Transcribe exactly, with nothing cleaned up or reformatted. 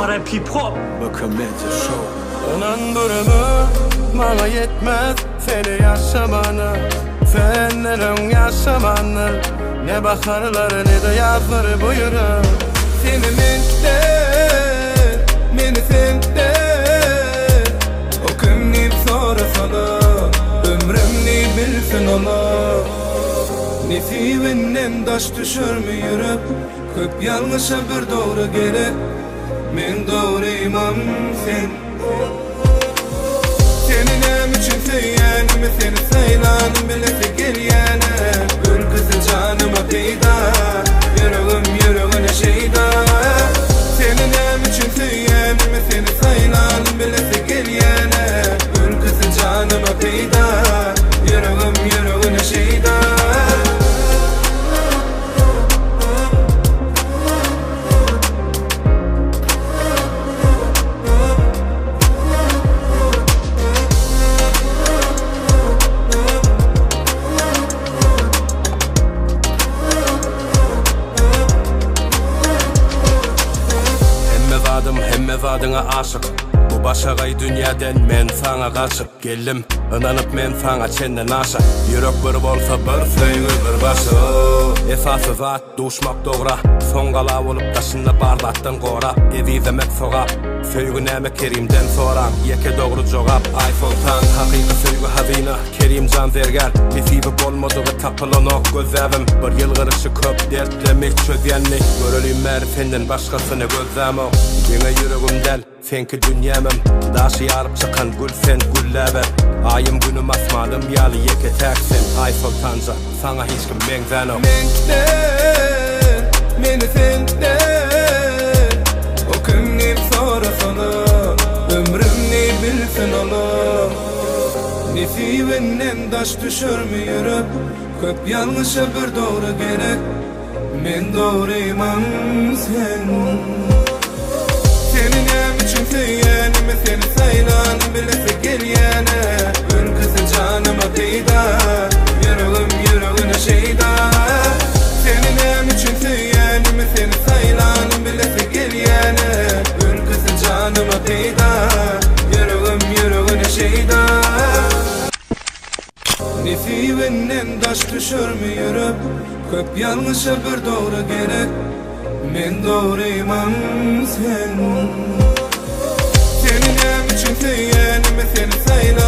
rap hip hop. Bakın Medya Show. Önen bölümü bana yetmez seni yaşamanı, senlerin yaşamanı. Ne bakarlar ne de yazları buyurun. Seni menden, beni senden. O kimliğim sonra sana, ömrümni bilsin onu. Nesibinden taş düşür mü yürüp, köp yanlışa bir doğru gerek. Men doğruyman sen. Senin için söylenim, seni saylanım bilesi geliyene. Gül kızı canıma peyda, yüreğim yüreğine şeyda. Senin için söylenim, seni saylanım bilesi geliyene. Gül kızı canıma peyda, yüreğim yüreğine şeyda. Hemme vadına aşık. Bu başagay dünyadan men sana kaçıp geldim. Inanıp men sana çenden aşa. Yürek bir bolsa bir söýgü bir başı. Esası zat duşmak doğra. Soňgala olup taşınla barlatdan gora. Evizemek sogap, söýgü näme Kerimden soram. Yeke doğru jogap, ay sultan hakyky söýgü hazina. Kerimcan zerger, nesibi bolmadygy tapylanok gözäbim. Bir ýyl gyrşy köp dertlemek çözýänlik. Görelýim märi senden başgasyny gözlämok. Ýene yüregimden senki dünyamym. Daşy ýaryp çykan gül sen güllläbe. Ayım günüm asmalım ýaly yeke täksin. Ay sultanja sana hiç kim meňzänok. Menden, meni senden. O kimliğim sonra sana, ömrümni bilsin onu. Nesibinden taş düşür mü yürüp, köp yanlışa bir doğru gerek. Men doğruyman sen. Senin için söylenim, seni saylanım bilesi geliyene. Gül kızı canıma peyda, yüreğim yüreğine şeyda. Senin için söylenim, seni saylanım bilesi geliyene. Gül kızı canıma peyda, yüreğim yüreğine şeyda. Nesibinden taş düşür mü yürüp, köp yanlışa bir doğru gerek. Men doğruyman sen. Senin için söylenim, seni saylanım